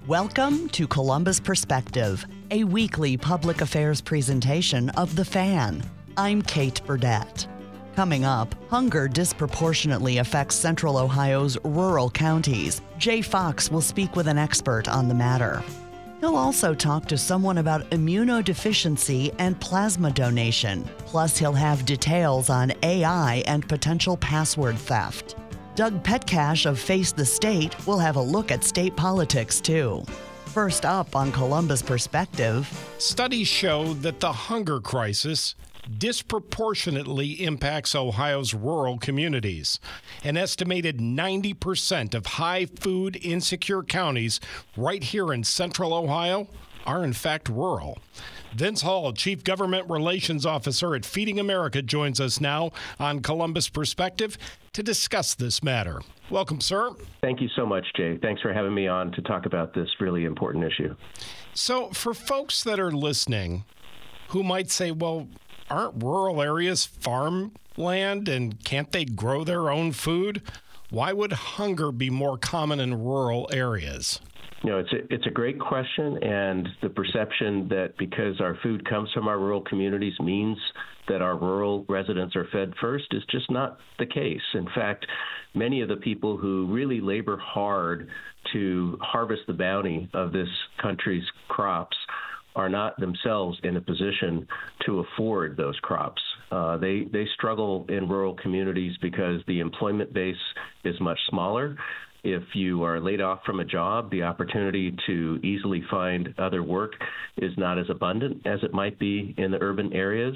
Welcome to Columbus Perspective, a weekly public affairs presentation of The Fan. I'm Kate Burdett. Coming up, hunger disproportionately affects Central Ohio's rural counties. Jay Fox will speak with an expert on the matter. He'll also talk to someone about immunodeficiency and plasma donation. Plus, he'll have details on AI and potential password theft. Doug Petcash of Face the State will have a look at state politics, too. First up on Columbus Perspective. Studies show that the hunger crisis disproportionately impacts Ohio's rural communities. An estimated 90% of high food insecure counties right here in Central Ohio are in fact rural. Vince Hall, Chief Government Relations Officer at Feeding America, joins us now on Columbus Perspective to discuss this matter. Welcome, sir. Thank you so much, Jay. Thanks for having me on to talk about this really important issue. So for folks that are listening who might say, well, aren't rural areas farmland and can't they grow their own food? Why would hunger be more common in rural areas? You know, it's a great question, and the perception that because our food comes from our rural communities means that our rural residents are fed first is just not the case. In fact, many of the people who really labor hard to harvest the bounty of this country's crops are not themselves in a position to afford those crops. They struggle in rural communities because the employment base is much smaller. If you are laid off from a job, the opportunity to easily find other work is not as abundant as it might be in the urban areas.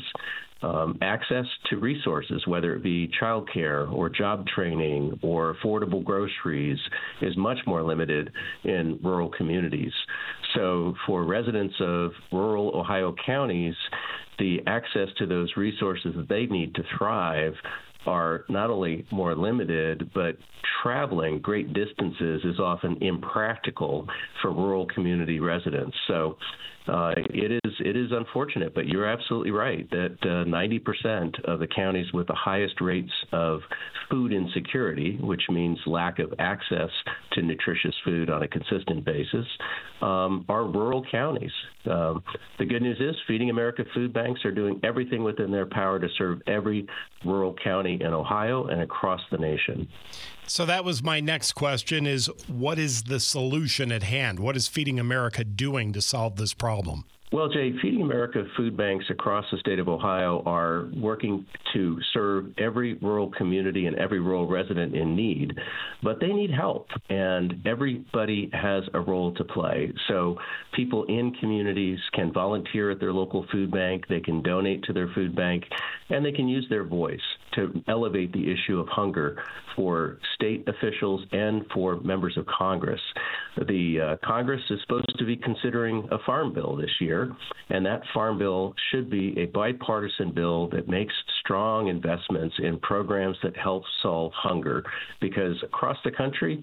Access to resources, whether it be childcare or job training or affordable groceries, is much more limited in rural communities. So for residents of rural Ohio counties, the access to those resources that they need to thrive are not only more limited, but traveling great distances is often impractical for rural community residents. So it is unfortunate, but you're absolutely right that 90% of the counties with the highest rates of food insecurity, which means lack of access to nutritious food on a consistent basis, are rural counties. The good news is Feeding America food banks are doing everything within their power to serve every rural county in Ohio and across the nation. So that was my next question is, what is the solution at hand? What is Feeding America doing to solve this problem? Well, Jay, Feeding America food banks across the state of Ohio are working to serve every rural community and every rural resident in need, but they need help, and everybody has a role to play. So people in communities can volunteer at their local food bank, they can donate to their food bank, and they can use their voice to elevate the issue of hunger for state officials and for members of Congress. The Congress is supposed to be considering a farm bill this year, and that farm bill should be a bipartisan bill that makes strong investments in programs that help solve hunger, because across the country,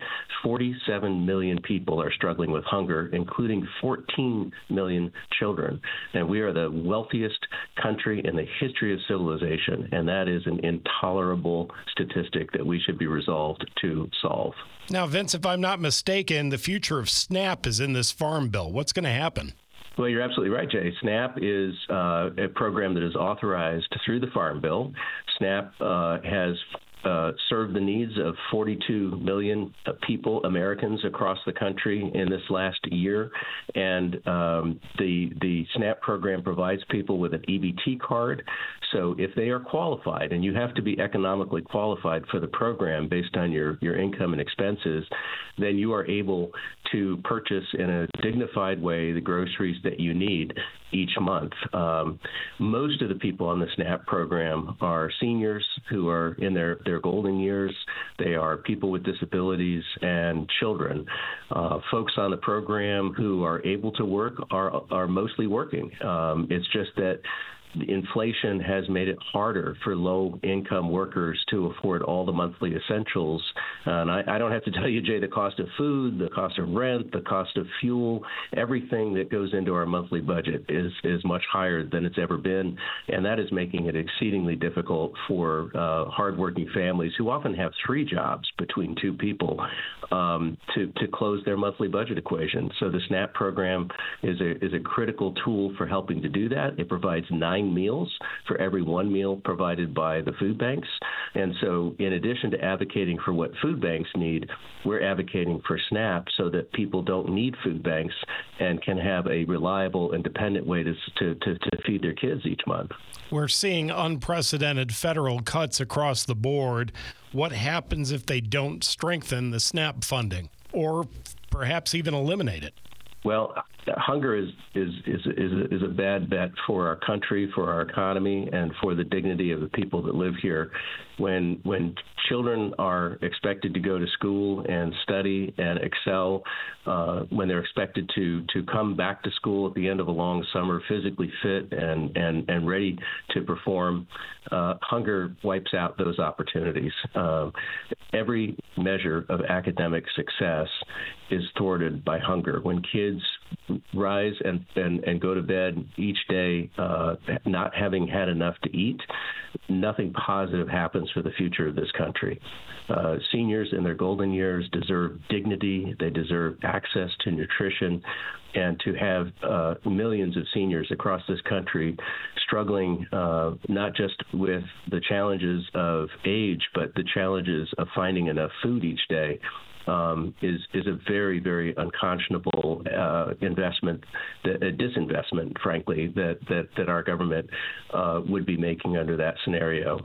47 million people are struggling with hunger, including 14 million children. And we are the wealthiest country in the history of civilization, and that is an intolerable statistic that we should be resolved to solve. Now, Vince, if I'm not mistaken, the future of SNAP is in this farm bill. What's going to happen? Well, you're absolutely right, Jay. SNAP is a program that is authorized through the Farm Bill. SNAP has served the needs of 42 million people, Americans across the country in this last year. And the SNAP program provides people with an EBT card. So if they are qualified, and you have to be economically qualified for the program based on your income and expenses, then you are able to purchase in a dignified way the groceries that you need each month. Most of the people on the SNAP program are seniors who are in their golden years. They are people with disabilities and children. Folks on the program who are able to work are mostly working. It's just that inflation has made it harder for low-income workers to afford all the monthly essentials. And I don't have to tell you, Jay, the cost of food, the cost of rent, the cost of fuel, everything that goes into our monthly budget is much higher than it's ever been. And that is making it exceedingly difficult for hardworking families who often have 3 jobs between 2 people to close their monthly budget equation. So the SNAP program is a critical tool for helping to do that. It provides 9 meals for every 1 meal provided by the food banks. And so in addition to advocating for what food banks need, we're advocating for SNAP so that people don't need food banks and can have a reliable and dependent way to feed their kids each month. We're seeing unprecedented federal cuts across the board. What happens if they don't strengthen the SNAP funding or perhaps even eliminate it? Well, hunger is a bad bet for our country, for our economy, and for the dignity of the people that live here. When children are expected to go to school and study and excel, when they're expected to come back to school at the end of a long summer physically fit and ready to perform, hunger wipes out those opportunities. Every measure of academic success is thwarted by hunger. When kids rise and go to bed each day not having had enough to eat, nothing positive happens for the future of this country. Seniors in their golden years deserve dignity. They deserve access to nutrition. And to have millions of seniors across this country struggling not just with the challenges of age, but the challenges of finding enough food each day is a very, very unconscionable investment, a disinvestment, frankly, that our government would be making under that scenario.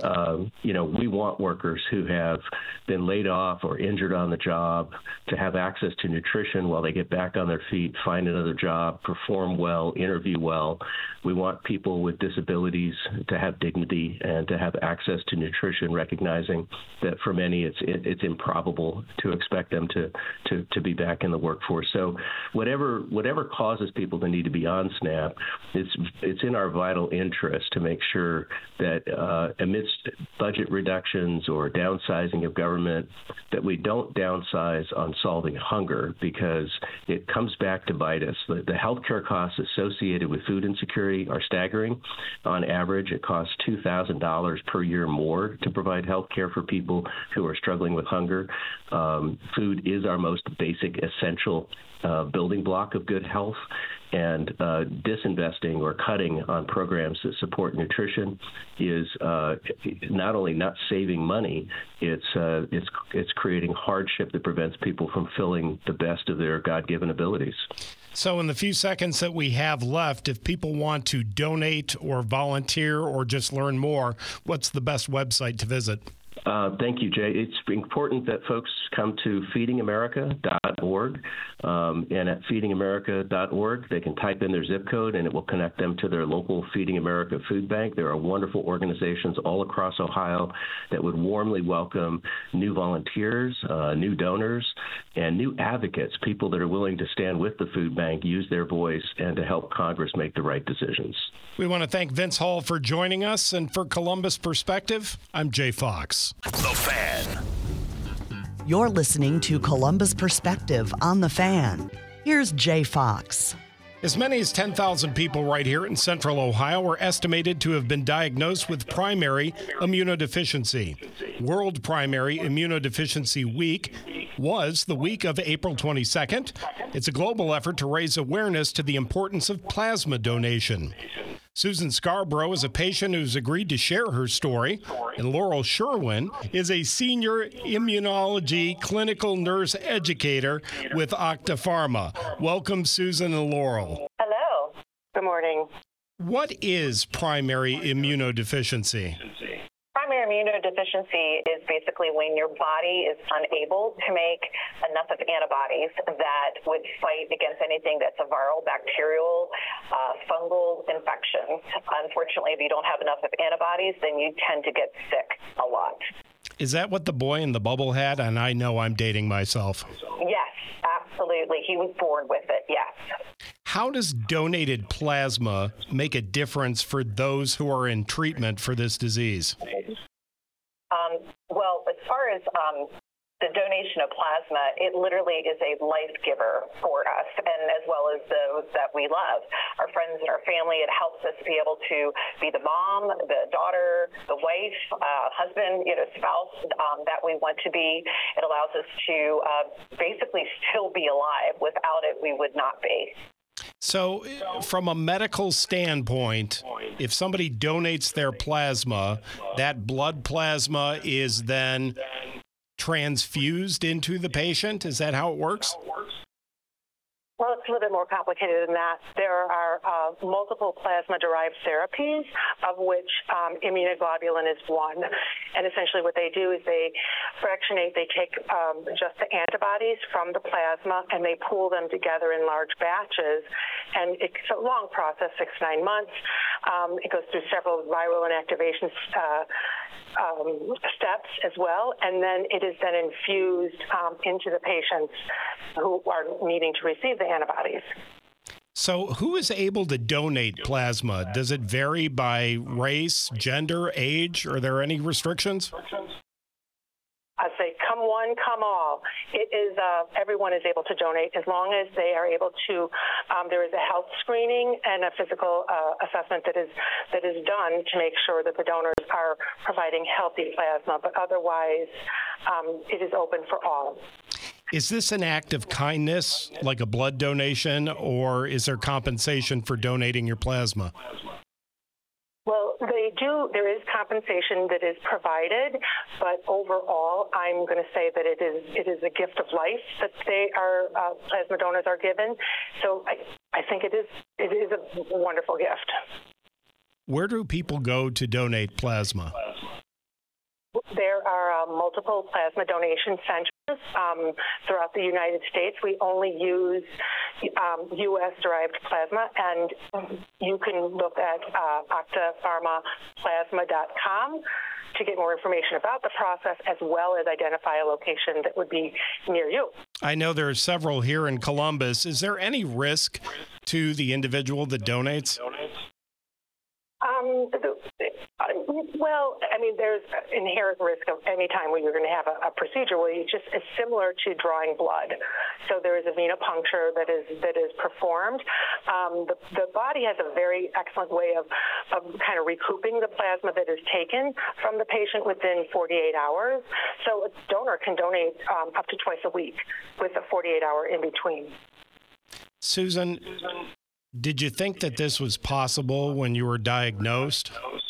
We want workers who have been laid off or injured on the job to have access to nutrition while they get back on their feet, find another job, perform well, interview well. We want people with disabilities to have dignity and to have access to nutrition, recognizing that for many it's improbable to expect them to be back in the workforce. So whatever causes people to need to be on SNAP, it's in our vital interest to make sure that amidst budget reductions or downsizing of government, that we don't downsize on solving hunger, because it comes back to bite us. The healthcare costs associated with food insecurity are staggering. On average, it costs $2,000 per year more to provide healthcare for people who are struggling with hunger. Food is our most basic, essential building block of good health, and disinvesting or cutting on programs that support nutrition is not only not saving money, it's creating hardship that prevents people from filling the best of their God-given abilities. So in the few seconds that we have left, if people want to donate or volunteer or just learn more, what's the best website to visit? Thank you, Jay. It's important that folks come to feedingamerica.org, and at feedingamerica.org, they can type in their zip code, and it will connect them to their local Feeding America food bank. There are wonderful organizations all across Ohio that would warmly welcome new volunteers, new donors, and new advocates, people that are willing to stand with the food bank, use their voice, and to help Congress make the right decisions. We want to thank Vince Hall for joining us, and for Columbus Perspective, I'm Jay Fox. The Fan. You're listening to Columbus Perspective on The Fan. Here's Jay Fox. As many as 10,000 people right here in central Ohio are estimated to have been diagnosed with primary immunodeficiency. World Primary Immunodeficiency Week was the week of April 22nd. It's a global effort to raise awareness to the importance of plasma donation. Susan Scarborough is a patient who's agreed to share her story, and Laurel Sherwin is a senior immunology clinical nurse educator with Octapharma. Welcome, Susan and Laurel. Hello. Good morning. What is primary immunodeficiency? Primary immunodeficiency is basically when your body is unable to make enough of antibodies that would fight against anything that's a viral, bacterial, fungal infection. Unfortunately, if you don't have enough of antibodies, then you tend to get sick a lot. Is that what the boy in the bubble had? And I know I'm dating myself. Yes, absolutely. He was born with it, yes. How does donated plasma make a difference for those who are in treatment for this disease? Well, as far as the donation of plasma, it literally is a life giver for us, and as well as those that we love, our friends and our family. It helps us be able to be the mom, the daughter, the wife, husband, spouse that we want to be. It allows us to basically still be alive. Without it, we would not be. So from a medical standpoint, if somebody donates their plasma, that blood plasma is then transfused into the patient? Is that how it works? Well, it's a little bit more complicated than that. There are multiple plasma-derived therapies, of which immunoglobulin is one. And essentially what they do is they fractionate, they take just the antibodies from the plasma and they pool them together in large batches. And it's a long process, 6 to 9 months. It goes through several viral inactivation steps as well, and then it is then infused into the patients who are needing to receive the antibodies. So who is able to donate plasma? Does it vary by race, gender, age? Are there any restrictions? I say, come one, come all. It is everyone is able to donate as long as they are able to. There is a health screening and a physical assessment that is done to make sure that the donors are providing healthy plasma. But otherwise, it is open for all. Is this an act of kindness, like a blood donation, or is there compensation for donating your plasma? Well, there is compensation that is provided, but overall, I'm going to say that it is a gift of life that plasma donors are given. So I think it is a wonderful gift. Where do people go to donate plasma? There are multiple plasma donation centers throughout the United States. We only use U.S.-derived plasma, and you can look at octapharmaplasma.com to get more information about the process, as well as identify a location that would be near you. I know there are several here in Columbus. Is there any risk to the individual that donates? Well, I mean, there's inherent risk of any time when you're going to have a procedure where it's similar to drawing blood. So there is a venipuncture that is performed. The body has a very excellent way of kind of recouping the plasma that is taken from the patient within 48 hours. So a donor can donate up to twice a week with a 48-hour in between. Susan, did you think that this was possible when you were diagnosed?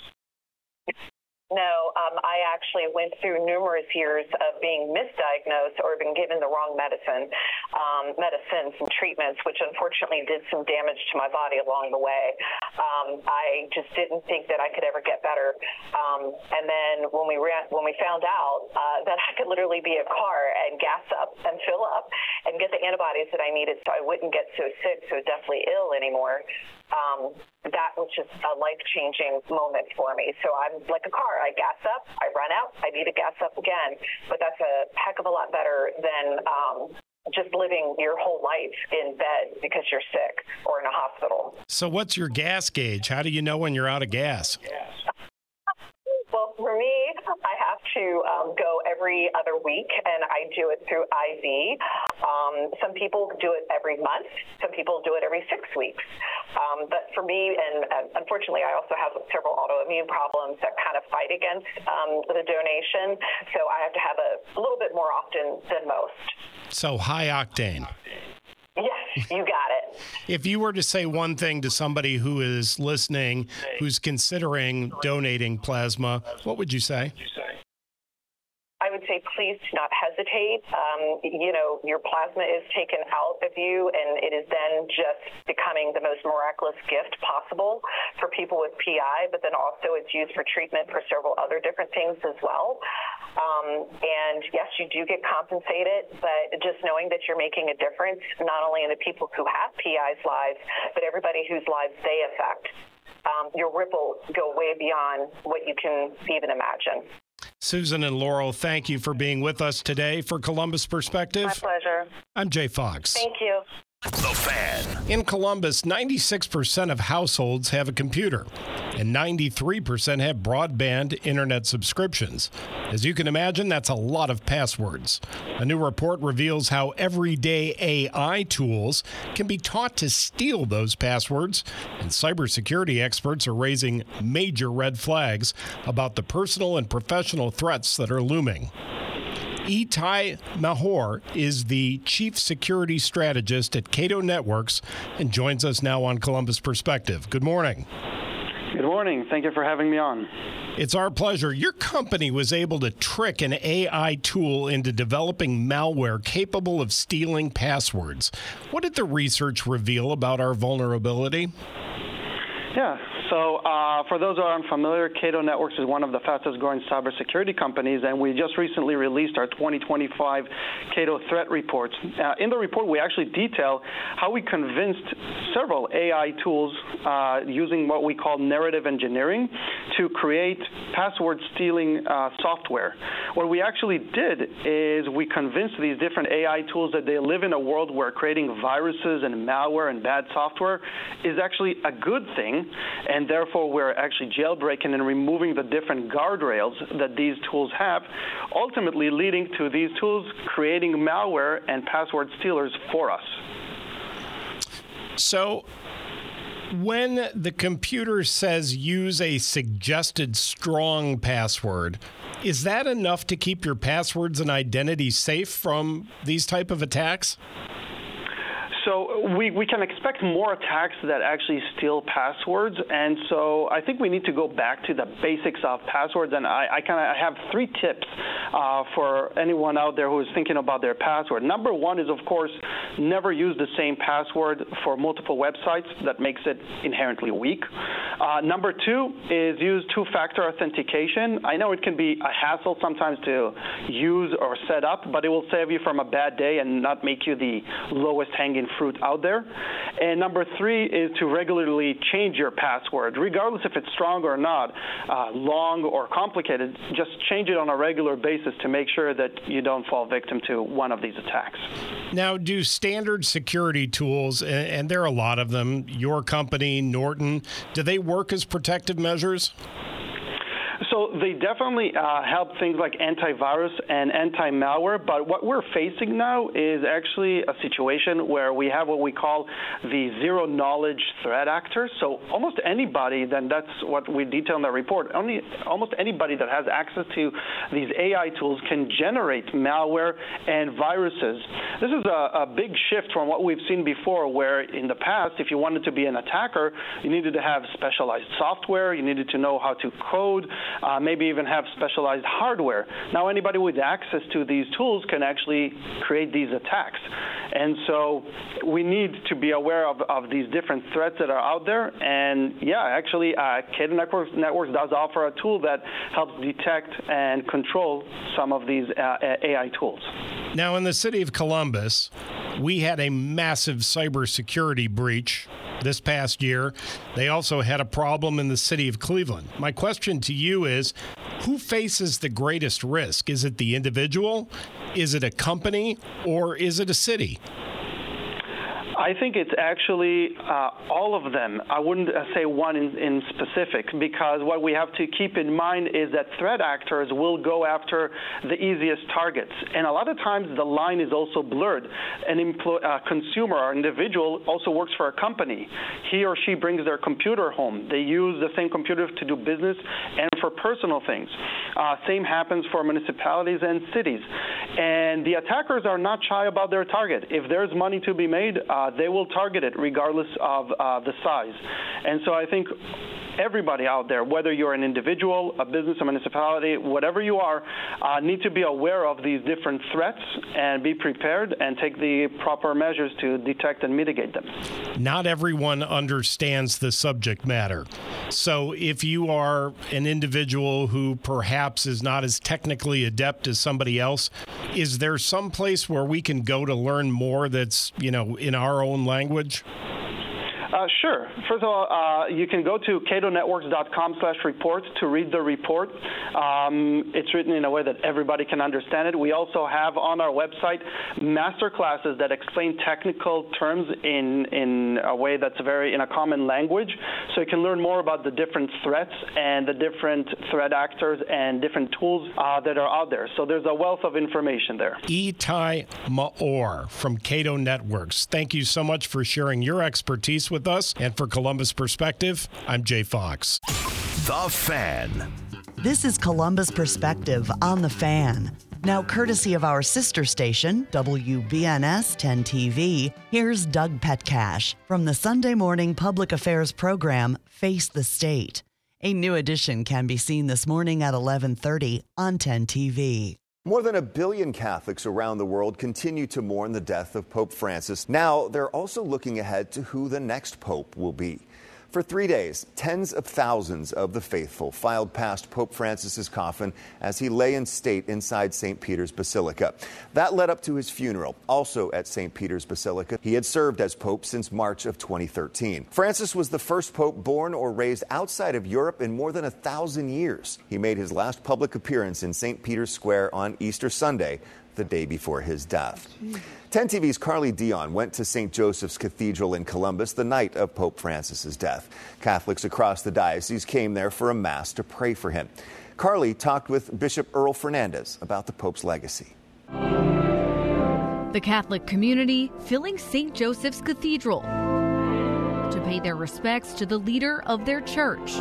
No, I actually went through numerous years of being misdiagnosed or being given the wrong medicines and treatments, which unfortunately did some damage to my body along the way. I just didn't think that I could ever get better. And then when we found out that I could literally be a car and gas up and fill up and get the antibodies that I needed so I wouldn't get so sick, so deathly ill anymore, that was just a life-changing moment for me. So I'm like a car. I gas up, I run out, I need to gas up again. But that's a heck of a lot better than just living your whole life in bed because you're sick or in a hospital. So what's your gas gauge? How do you know when you're out of gas? Well, for me, I have to go every other week, and I do it through IV. Some people do it every month. Some people do it every 6 weeks. But for me, and unfortunately, I also have several autoimmune problems that kind of fight against the donation, so I have to have a little bit more often than most. So high octane. Yes, you got it. If you were to say one thing to somebody who is listening, who's considering donating plasma, what would you say? I would say please do not hesitate. Your plasma is taken out of you, and it is then just becoming the most miraculous gift possible for people with PI, but then also it's used for treatment for several other different things as well. And yes, you do get compensated, but just knowing that you're making a difference, not only in the people who have PI's lives, but everybody whose lives they affect. Your ripples go way beyond what you can even imagine. Susan and Laurel, thank you for being with us today for Columbus Perspective. My pleasure. I'm Jay Fox. Thank you. The Fan. In Columbus, 96% of households have a computer, and 93% have broadband internet subscriptions. As you can imagine, that's a lot of passwords. A new report reveals how everyday AI tools can be taught to steal those passwords, and cybersecurity experts are raising major red flags about the personal and professional threats that are looming. Itai Mahor is the chief security strategist at Cato Networks and joins us now on Columbus Perspective. Good morning. Good morning. Thank you for having me on. It's our pleasure. Your company was able to trick an AI tool into developing malware capable of stealing passwords. What did the research reveal about our vulnerability? Yeah. So for those who are unfamiliar, Cato Networks is one of the fastest growing cybersecurity companies, and we just recently released our 2025 Cato Threat Reports. In the report, we actually detail how we convinced several AI tools using what we call narrative engineering to create password stealing software. What we actually did is we convinced these different AI tools that they live in a world where creating viruses and malware and bad software is actually a good thing, and therefore we're actually jailbreaking and removing the different guardrails that these tools have, ultimately leading to these tools creating malware and password stealers for us. So when the computer says use a suggested strong password, is that enough to keep your passwords and identity safe from these type of attacks? So we can expect more attacks that actually steal passwords, and so I think we need to go back to the basics of passwords, and I have 3 tips for anyone out there who is thinking about their password. Number 1 is, of course, never use the same password for multiple websites. That makes it inherently weak. Number 2 is use 2-factor authentication. I know it can be a hassle sometimes to use or set up, but it will save you from a bad day and not make you the lowest hanging fruit out there. And number 3 is to regularly change your password, regardless if it's strong or not, long or complicated. Just change it on a regular basis to make sure that you don't fall victim to one of these attacks. Now, do standard security tools, and there are a lot of them, your company, Norton, do they work as protective measures? So they definitely help things like antivirus and anti-malware, but what we're facing now is actually a situation where we have what we call the zero-knowledge threat actors. So almost anybody, then that's what we detail in the report, almost anybody that has access to these AI tools can generate malware and viruses. This is a big shift from what we've seen before, where in the past, if you wanted to be an attacker, you needed to have specialized software, you needed to know how to code, maybe even have specialized hardware. Now anybody with access to these tools can actually create these attacks. And so we need to be aware of these different threats that are out there. And yeah, actually, Cato Networks does offer a tool that helps detect and control some of these AI tools. Now, in the city of Columbus, we had a massive cybersecurity breach this past year. They also had a problem in the city of Cleveland. My question to you is, who faces the greatest risk? Is it the individual? Is it a company? Or is it a city? I think it's actually all of them. I wouldn't say one in specific, because what we have to keep in mind is that threat actors will go after the easiest targets. And a lot of times the line is also blurred. An consumer or individual also works for a company. He or she brings their computer home. They use the same computer to do business and for personal things. Same happens for municipalities and cities. And the attackers are not shy about their target. If there's money to be made, they will target it regardless of the size. And so I think everybody out there, whether you're an individual, a business, a municipality, whatever you are, need to be aware of these different threats and be prepared and take the proper measures to detect and mitigate them. Not everyone understands the subject matter. So if you are an individual who perhaps is not as technically adept as somebody else, is there some place where we can go to learn more that's, in our own language? Sure. First of all, you can go to catonetworks.com/reports to read the report. It's written in a way that everybody can understand it. We also have on our website master classes that explain technical terms in a way that's in a common language, so you can learn more about the different threats and the different threat actors and different tools that are out there. So there's a wealth of information there. Itai Maor from Cato Networks. Thank you so much for sharing your expertise with us. And for Columbus Perspective, I'm Jay Fox. The Fan. This is Columbus Perspective on The Fan. Now, courtesy of our sister station, WBNS 10 TV, here's Doug Petcash from the Sunday morning public affairs program, Face the State. A new edition can be seen this morning at 11:30 on 10 TV. More than 1 billion Catholics around the world continue to mourn the death of Pope Francis. Now, they're also looking ahead to who the next pope will be. For 3 days, tens of thousands of the faithful filed past Pope Francis's coffin as he lay in state inside St. Peter's Basilica. That led up to his funeral, also at St. Peter's Basilica. He had served as pope since March of 2013. Francis was the first pope born or raised outside of Europe in more than 1,000 years. He made his last public appearance in St. Peter's Square on Easter Sunday, the day before his death. 10 TV's Carly Dion went to St. Joseph's Cathedral in Columbus the night of Pope Francis's death. Catholics across the diocese came there for a mass to pray for him. Carly talked with Bishop Earl Fernandez about the Pope's legacy. The Catholic community filling St. Joseph's Cathedral to pay their respects to the leader of their church.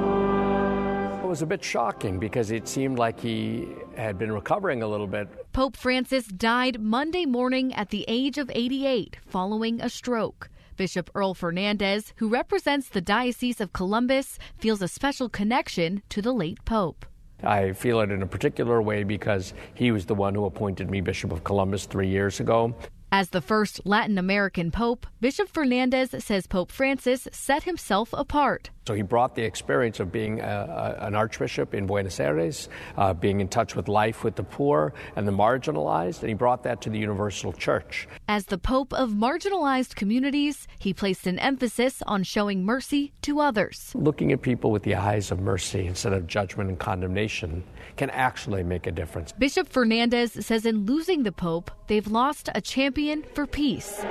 It was a bit shocking because it seemed like he had been recovering a little bit. Pope Francis died Monday morning at the age of 88 following a stroke. Bishop Earl Fernandez, who represents the Diocese of Columbus, feels a special connection to the late Pope. I feel it in a particular way because he was the one who appointed me Bishop of Columbus 3 years ago. As the first Latin American pope, Bishop Fernandez says Pope Francis set himself apart. So he brought the experience of being an archbishop in Buenos Aires, being in touch with life with the poor and the marginalized, and he brought that to the universal church. As the Pope of marginalized communities, he placed an emphasis on showing mercy to others. Looking at people with the eyes of mercy instead of judgment and condemnation can actually make a difference. Bishop Fernandez says in losing the Pope, they've lost a champion for peace.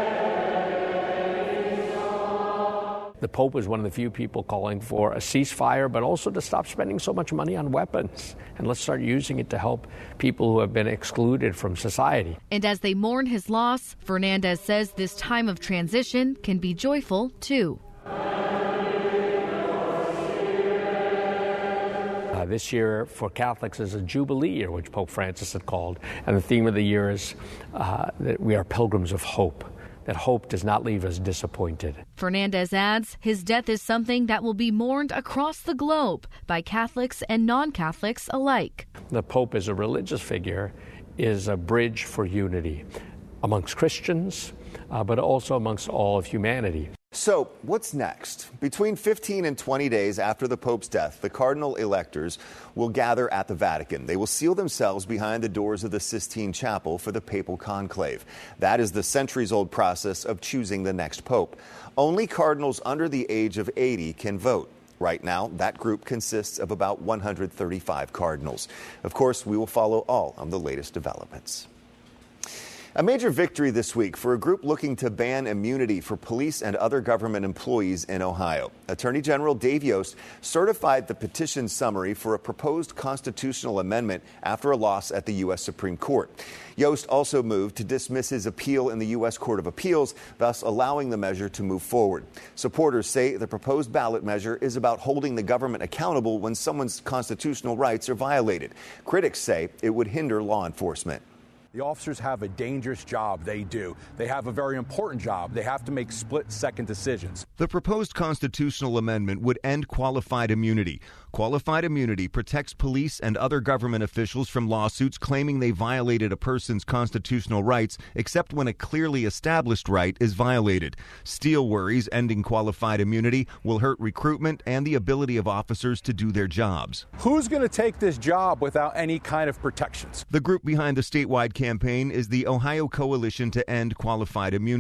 The Pope was one of the few people calling for a ceasefire, but also to stop spending so much money on weapons. And let's start using it to help people who have been excluded from society. And as they mourn his loss, Fernandez says this time of transition can be joyful, too. This year for Catholics is a Jubilee year, which Pope Francis had called. And the theme of the year is that we are pilgrims of hope, that hope does not leave us disappointed. Fernandez adds his death is something that will be mourned across the globe by Catholics and non-Catholics alike. The Pope as a religious figure is a bridge for unity amongst Christians, but also amongst all of humanity. So, what's next? Between 15 and 20 days after the Pope's death, the cardinal electors will gather at the Vatican. They will seal themselves behind the doors of the Sistine Chapel for the papal conclave. That is the centuries-old process of choosing the next pope. Only cardinals under the age of 80 can vote. Right now, that group consists of about 135 cardinals. Of course, we will follow all of the latest developments. A major victory this week for a group looking to ban immunity for police and other government employees in Ohio. Attorney General Dave Yost certified the petition summary for a proposed constitutional amendment after a loss at the U.S. Supreme Court. Yost also moved to dismiss his appeal in the U.S. Court of Appeals, thus allowing the measure to move forward. Supporters say the proposed ballot measure is about holding the government accountable when someone's constitutional rights are violated. Critics say it would hinder law enforcement. The officers have a dangerous job. They do. They have a very important job. They have to make split-second decisions. The proposed constitutional amendment would end qualified immunity. Qualified immunity protects police and other government officials from lawsuits claiming they violated a person's constitutional rights, except when a clearly established right is violated. Steele worries ending qualified immunity will hurt recruitment and the ability of officers to do their jobs. Who's going to take this job without any kind of protections? The group behind the statewide campaign is the Ohio Coalition to End Qualified Immunity.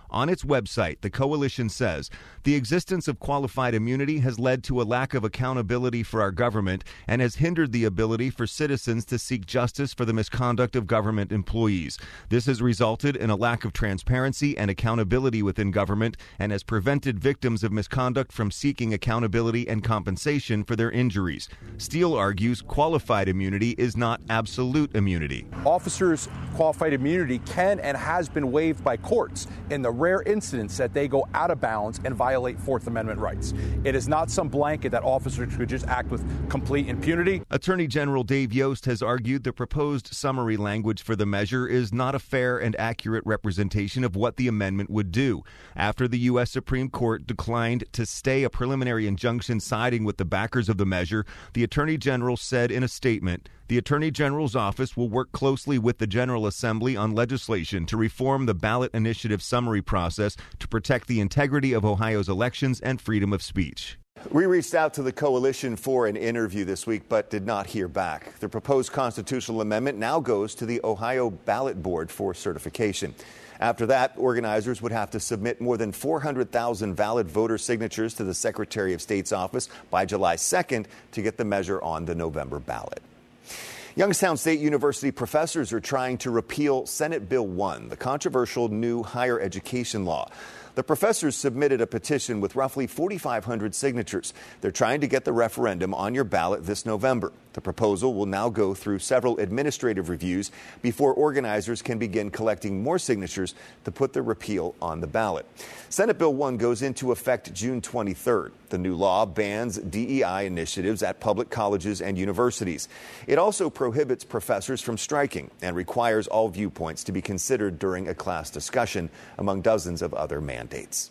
On its website, the coalition says, the existence of qualified immunity has led to a lack of accountability for our government and has hindered the ability for citizens to seek justice for the misconduct of government employees. This has resulted in a lack of transparency and accountability within government and has prevented victims of misconduct from seeking accountability and compensation for their injuries. Steele argues qualified immunity is not absolute immunity. Officers' qualified immunity can and has been waived by courts in the rare incidents that they go out of bounds and violate Fourth Amendment rights. It is not some blanket that officers could just act with complete impunity. Attorney General Dave Yost has argued the proposed summary language for the measure is not a fair and accurate representation of what the amendment would do. After the U.S. Supreme Court declined to stay a preliminary injunction siding with the backers of the measure, the Attorney General said in a statement, the Attorney General's office will work closely with the General Assembly on legislation to reform the ballot initiative summary process to protect the integrity of Ohio's elections and freedom of speech. We reached out to the coalition for an interview this week, but did not hear back. The proposed constitutional amendment now goes to the Ohio Ballot Board for certification. After that, organizers would have to submit more than 400,000 valid voter signatures to the Secretary of State's office by July 2nd to get the measure on the November ballot. Youngstown State University professors are trying to repeal Senate Bill 1, the controversial new higher education law. The professors submitted a petition with roughly 4,500 signatures. They're trying to get the referendum on your ballot this November. The proposal will now go through several administrative reviews before organizers can begin collecting more signatures to put the repeal on the ballot. Senate Bill 1 goes into effect June 23rd. The new law bans DEI initiatives at public colleges and universities. It also prohibits professors from striking and requires all viewpoints to be considered during a class discussion, among dozens of other mandates.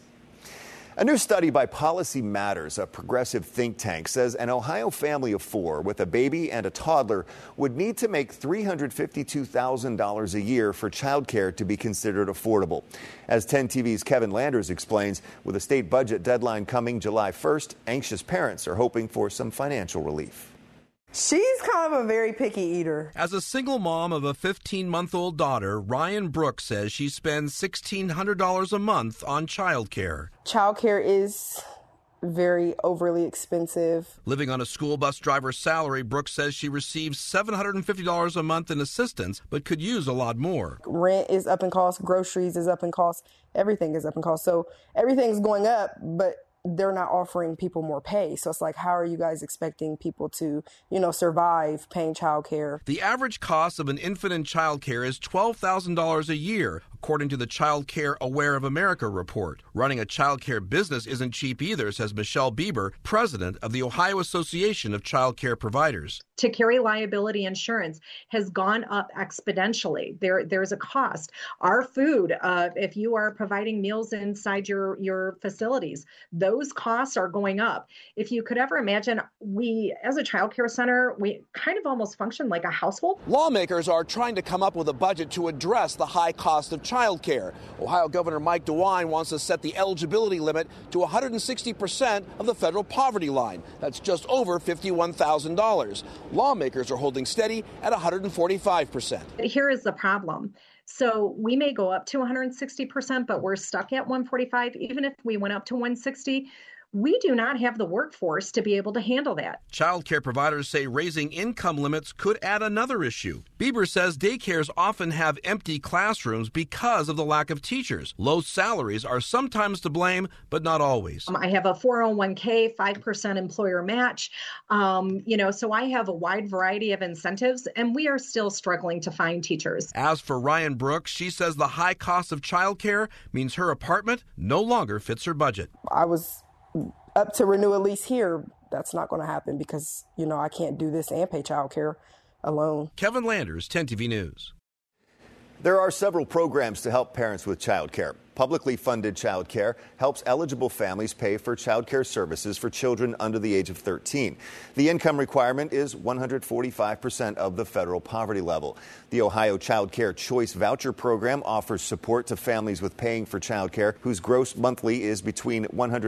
A new study by Policy Matters, a progressive think tank, says an Ohio family of 4 with a baby and a toddler would need to make $352,000 a year for childcare to be considered affordable. As 10 TV's Kevin Landers explains, with a state budget deadline coming July 1st, anxious parents are hoping for some financial relief. She's kind of a very picky eater. As a single mom of a 15-month-old daughter, Ryan Brooks says she spends $1,600 a month on childcare. Childcare is very overly expensive. Living on a school bus driver's salary, Brooks says she receives $750 a month in assistance, but could use a lot more. Rent is up in cost, groceries is up in cost, everything is up in cost. So everything's going up, but they're not offering people more pay. So it's like, how are you guys expecting people to, survive paying childcare? The average cost of an infant in childcare is $12,000 a year, according to the Child Care Aware of America report. Running a childcare business isn't cheap either, says Michelle Bieber, president of the Ohio Association of Child Care Providers. To carry liability insurance has gone up exponentially. There's a cost. Our food, if you are providing meals inside your facilities, those costs are going up. If you could ever imagine, we, as a child care center, we kind of almost function like a household. Lawmakers are trying to come up with a budget to address the high cost of child care. Ohio Governor Mike DeWine wants to set the eligibility limit to 160% of the federal poverty line. That's just over $51,000. Lawmakers are holding steady at 145%. Here is the problem. So we may go up to 160%, but we're stuck at 145. Even if we went up to 160, we do not have the workforce to be able to handle that. Child care providers say raising income limits could add another issue. Bieber says daycares often have empty classrooms because of the lack of teachers. Low salaries are sometimes to blame, but not always. I have a 401k, 5% employer match. So I have a wide variety of incentives, and we are still struggling to find teachers. As for Ryan Brooks, she says the high cost of childcare means her apartment no longer fits her budget. I was up to renew a lease here. That's not going to happen because, I can't do this and pay child care alone. Kevin Landers, 10 TV News. There are several programs to help parents with child care. Publicly funded child care helps eligible families pay for child care services for children under the age of 13. The income requirement is 145% of the federal poverty level. The Ohio Child Care Choice Voucher Program offers support to families with paying for child care whose gross monthly is between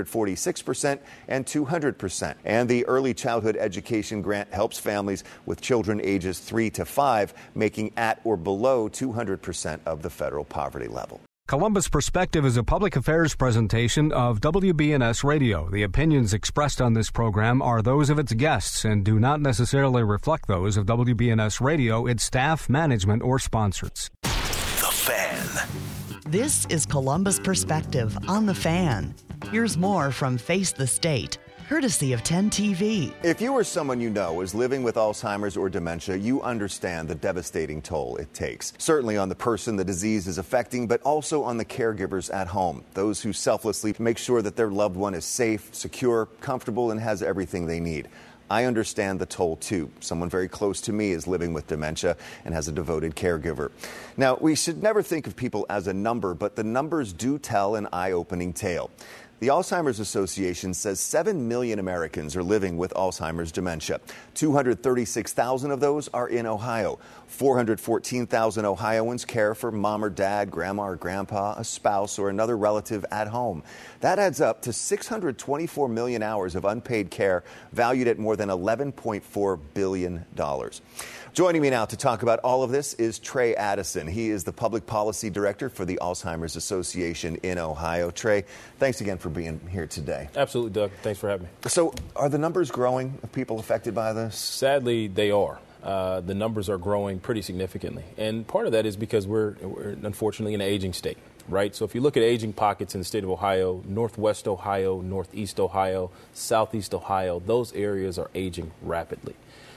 146% and 200%. And the Early Childhood Education Grant helps families with children ages 3 to 5 making at or below 200% of the federal poverty level. Columbus Perspective is a public affairs presentation of WBNS Radio. The opinions expressed on this program are those of its guests and do not necessarily reflect those of WBNS Radio, its staff, management, or sponsors. The Fan. This is Columbus Perspective on The Fan. Here's more from Face the State, courtesy of 10 TV. If you or someone you know is living with Alzheimer's or dementia, you understand the devastating toll it takes. Certainly on the person the disease is affecting, but also on the caregivers at home, those who selflessly make sure that their loved one is safe, secure, comfortable, and has everything they need. I understand the toll, too. Someone very close to me is living with dementia and has a devoted caregiver. Now, we should never think of people as a number, but the numbers do tell an eye-opening tale. The Alzheimer's Association says 7 million Americans are living with Alzheimer's dementia. 236,000 of those are in Ohio. 414,000 Ohioans care for mom or dad, grandma or grandpa, a spouse, or another relative at home. That adds up to 624 million hours of unpaid care, valued at more than $11.4 billion. Joining me now to talk about all of this is Trey Addison. He is the Public Policy Director for the Alzheimer's Association in Ohio. Trey, thanks again for being here today. Absolutely, Doug. Thanks for having me. So, are the numbers growing of people affected by this? Sadly, they are. The numbers are growing pretty significantly. And part of that is because we're unfortunately in an aging state, right? So if you look at aging pockets in the state of Ohio, Northwest Ohio, Northeast Ohio, Southeast Ohio, those areas are aging rapidly.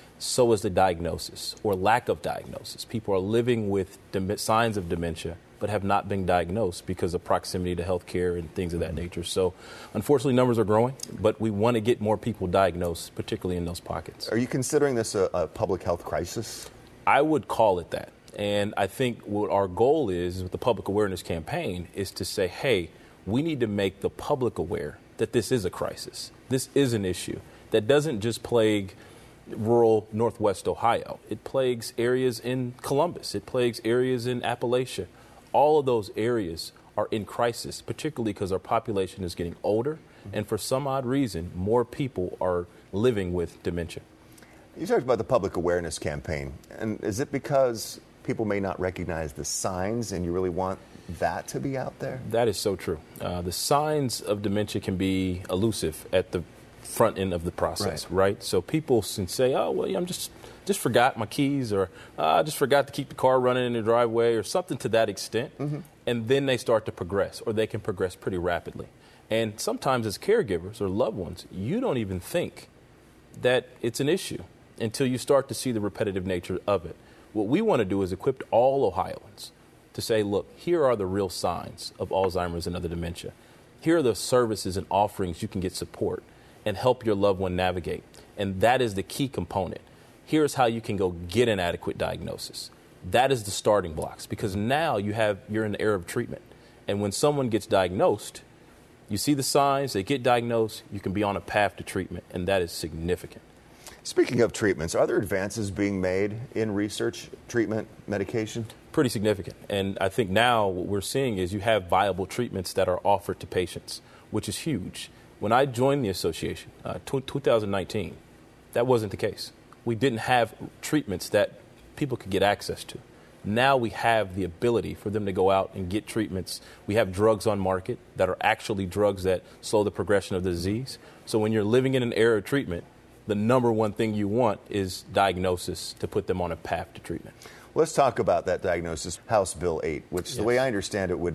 So is the diagnosis or lack of diagnosis. People are living with signs of dementia but have not been diagnosed because of proximity to health care and things of that nature. So unfortunately, numbers are growing, but we want to get more people diagnosed, particularly in those pockets. Are you considering this a public health crisis? I would call it that. And I think what our goal is with the public awareness campaign is to say, hey, we need to make the public aware that this is a crisis. This is an issue that doesn't just plague rural Northwest Ohio. It plagues areas in Columbus. It plagues areas in Appalachia. All of those areas are in crisis, particularly because our population is getting older, and for some odd reason, more people are living with dementia. You talked about the public awareness campaign, and is it because people may not recognize the signs and you really want that to be out there? That is so true. The signs of dementia can be elusive at the front end of the process, right? So people can say, oh, well, I'm just forgot my keys, or I just forgot to keep the car running in the driveway, or something to that extent. And then they start to progress, or they can progress pretty rapidly. And sometimes as caregivers or loved ones, you don't even think that it's an issue until you start to see the repetitive nature of it. What we want to do is equip all Ohioans to say, look, here are the real signs of Alzheimer's and other dementia. Here are the services and offerings you can get support and help your loved one navigate. And that is the key component. Here's how you can go get an adequate diagnosis. That is the starting blocks, because now you're in the era of treatment. And when someone gets diagnosed, you see the signs, they get diagnosed, you can be on a path to treatment, and that is significant. Speaking of treatments, are there advances being made in research, treatment, medication? Pretty significant. And I think now what we're seeing is you have viable treatments that are offered to patients, which is huge. When I joined the association, 2019, that wasn't the case. We didn't have treatments that people could get access to. Now we have the ability for them to go out and get treatments. We have drugs on market that are actually drugs that slow the progression of the disease. So when you're living in an era of treatment, the number one thing you want is diagnosis to put them on a path to treatment. Let's talk about that diagnosis, House Bill 8, which the way I understand it would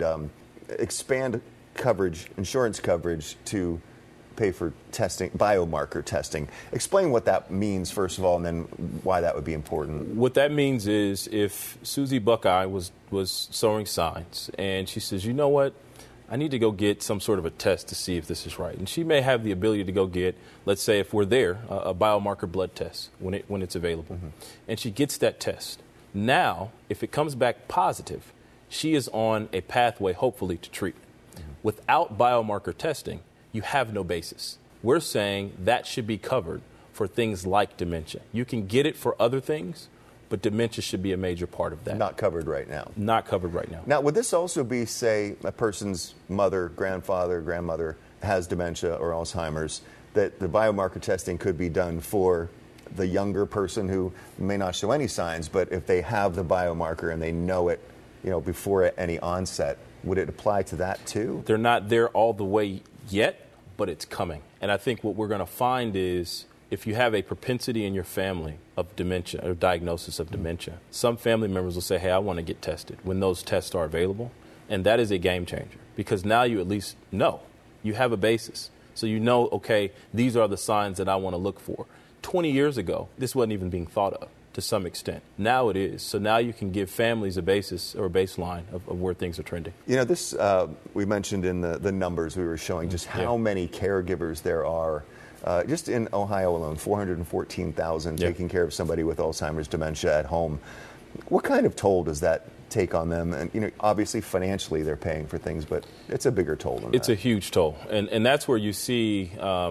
expand coverage, insurance coverage, to pay for testing, biomarker testing. Explain what that means, first of all, and then why that would be important. What that means is if Susie Buckeye was showing signs and she says, you know what, I need to go get some sort of a test to see if this is right. And she may have the ability to go get, let's say if we're there, a biomarker blood test when it's available. And she gets that test. Now, if it comes back positive, she is on a pathway, hopefully, to treatment. Without biomarker testing, you have no basis. We're saying that should be covered for things like dementia. You can get it for other things, but dementia should be a major part of that. Not covered right now. Not covered right now. Now, would this also be, say, a person's mother, grandfather, grandmother has dementia or Alzheimer's, that the biomarker testing could be done for the younger person who may not show any signs, but if they have the biomarker and they know it, before any onset, would it apply to that too? They're not there all the way yet, but it's coming. And I think what we're going to find is if you have a propensity in your family of dementia or diagnosis of dementia, some family members will say, hey, I want to get tested when those tests are available. And that is a game changer because now you at least know. You have a basis. So you know, okay, these are the signs that I want to look for. 20 years ago, this wasn't even being thought of to some extent. Now it is. So now you can give families a basis or a baseline of where things are trending. You know, this we mentioned in the numbers we were showing just how many caregivers there are. Just in Ohio alone, 414,000 taking care of somebody with Alzheimer's dementia at home. What kind of toll does that take on them? And, you know, obviously financially they're paying for things, but it's a bigger toll than that. It's a huge toll. And that's where you see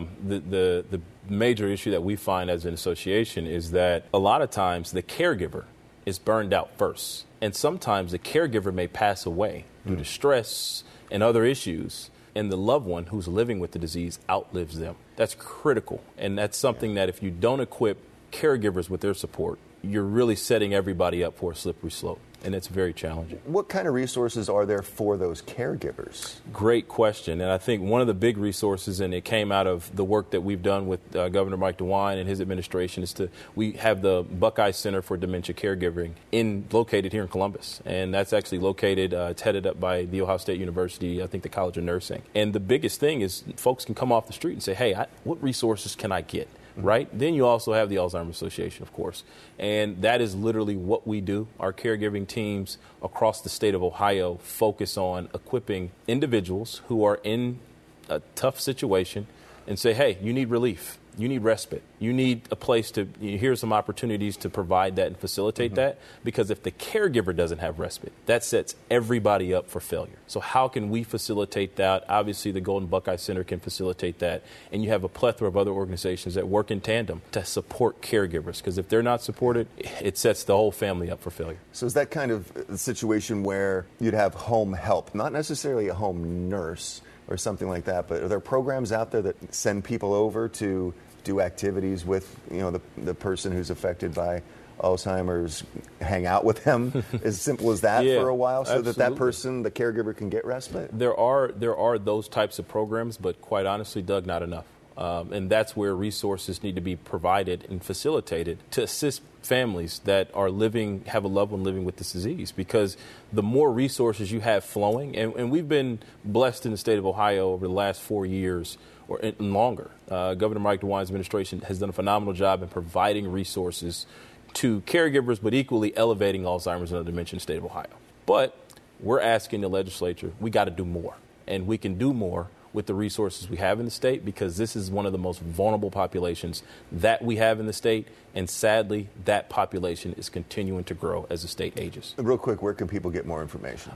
the major issue that we find as an association is that a lot of times the caregiver is burned out first. And sometimes the caregiver may pass away due to stress and other issues, and the loved one who's living with the disease outlives them. That's critical. And that's something that if you don't equip caregivers with their support, you're really setting everybody up for a slippery slope. And it's very challenging. What kind of resources are there for those caregivers? Great question. And I think one of the big resources, and it came out of the work that we've done with Governor Mike DeWine and his administration, is we have the Buckeye Center for Dementia Caregiving located here in Columbus. And that's actually located, it's headed up by The Ohio State University, I think the College of Nursing. And the biggest thing is folks can come off the street and say, hey, what resources can I get? Right? Then you also have the Alzheimer's Association, of course. And that is literally what we do. Our caregiving teams across the state of Ohio focus on equipping individuals who are in a tough situation and say, hey, you need relief. You need respite. You need a place here's some opportunities to provide that and facilitate that. Because if the caregiver doesn't have respite, that sets everybody up for failure. So how can we facilitate that? Obviously, the Golden Buckeye Center can facilitate that. And you have a plethora of other organizations that work in tandem to support caregivers. Because if they're not supported, it sets the whole family up for failure. So is that kind of a situation where you'd have home help, not necessarily a home nurse or something like that, but are there programs out there that send people over to do activities with, you know, the person who's affected by Alzheimer's, hang out with them, as simple as that for a while, so that person, the caregiver, can get respite? There are those types of programs, but quite honestly, Doug, not enough. And that's where resources need to be provided and facilitated to assist families that are have a loved one living with this disease. Because the more resources you have flowing, and we've been blessed in the state of Ohio over the last 4 years or longer. Governor Mike DeWine's administration has done a phenomenal job in providing resources to caregivers, but equally elevating Alzheimer's and dementia in the state of Ohio. But we're asking the legislature, we got to do more. And we can do more with the resources we have in the state, because this is one of the most vulnerable populations that we have in the state. And sadly, that population is continuing to grow as the state ages. Real quick, where can people get more information?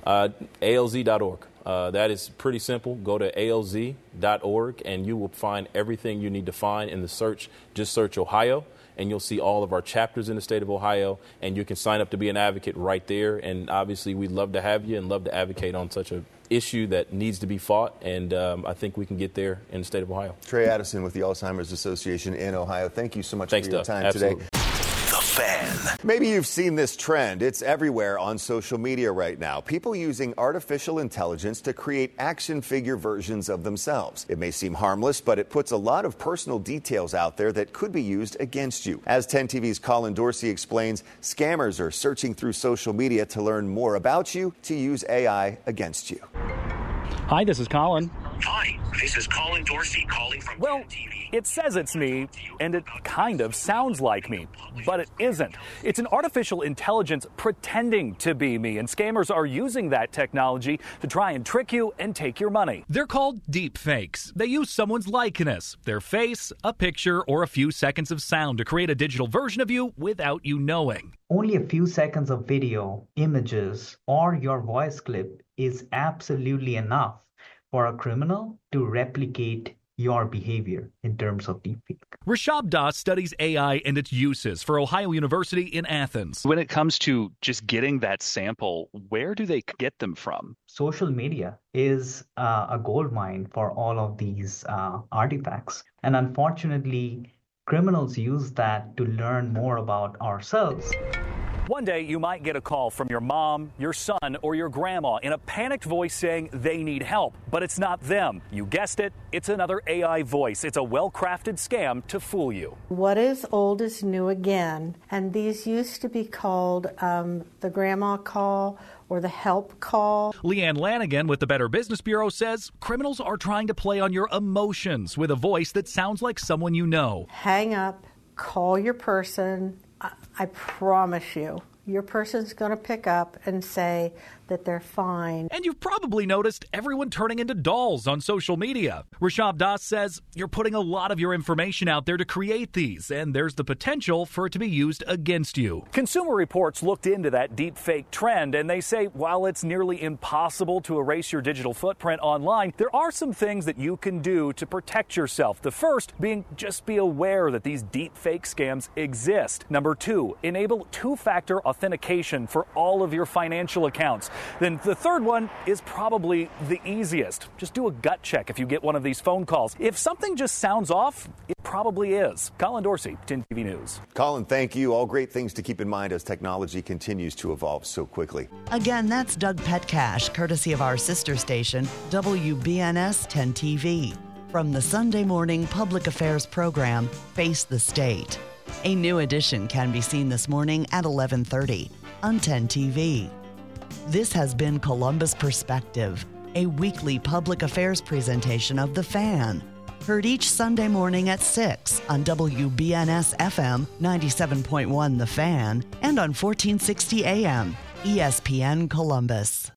ALZ.org. That is pretty simple. Go to ALZ.org and you will find everything you need to find in the search. Just search Ohio, and you'll see all of our chapters in the state of Ohio, and you can sign up to be an advocate right there. And obviously, we'd love to have you and love to advocate on such an issue that needs to be fought, and I think we can get there in the state of Ohio. Trey Addison with the Alzheimer's Association in Ohio. Thank you so much for your time today. The Fan. Maybe you've seen this trend. It's everywhere on social media right now. People using artificial intelligence to create action figure versions of themselves. It may seem harmless, but it puts a lot of personal details out there that could be used against you. As 10 TV's Colin Dorsey explains, scammers are searching through social media to learn more about you to use AI against you. Hi, this is Colin. Hi, this is Colin Dorsey calling from Well, it says it's me, and it kind of sounds like me, but it isn't. It's an artificial intelligence pretending to be me, and scammers are using that technology to try and trick you and take your money. They're called deep fakes. They use someone's likeness, their face, a picture, or a few seconds of sound to create a digital version of you without you knowing. Only a few seconds of video, images, or your voice clip is absolutely enough for a criminal to replicate your behavior in terms of deepfake. Rishabh Das studies AI and its uses for Ohio University in Athens. When it comes to just getting that sample, where do they get them from? Social media is a goldmine for all of these artifacts. And unfortunately, criminals use that to learn more about ourselves. One day, you might get a call from your mom, your son, or your grandma in a panicked voice saying they need help. But it's not them. You guessed it, it's another AI voice. It's a well-crafted scam to fool you. What is old is new again. And these used to be called the grandma call or the help call. Leanne Lanigan with the Better Business Bureau says criminals are trying to play on your emotions with a voice that sounds like someone you know. Hang up, call your person. I promise you, your person's going to pick up and say that they're fine. And you've probably noticed everyone turning into dolls on social media. Rashab Das says you're putting a lot of your information out there to create these, and there's the potential for it to be used against you. Consumer Reports looked into that deep fake trend, and they say while it's nearly impossible to erase your digital footprint online, there are some things that you can do to protect yourself. The first being just be aware that these deep fake scams exist. Number 2, enable two-factor authentication for all of your financial accounts. Then the third one is probably the easiest. Just do a gut check if you get one of these phone calls. If something just sounds off, it probably is. Colin Dorsey, 10 TV News. Colin, thank you. All great things to keep in mind as technology continues to evolve so quickly. Again, that's Doug Petcash, courtesy of our sister station, WBNS 10 TV. From the Sunday morning public affairs program, Face the State. A new edition can be seen this morning at 11:30 on 10 TV. This has been Columbus Perspective, a weekly public affairs presentation of The Fan. Heard each Sunday morning at 6 on WBNS FM 97.1 The Fan and on 1460 AM, ESPN Columbus.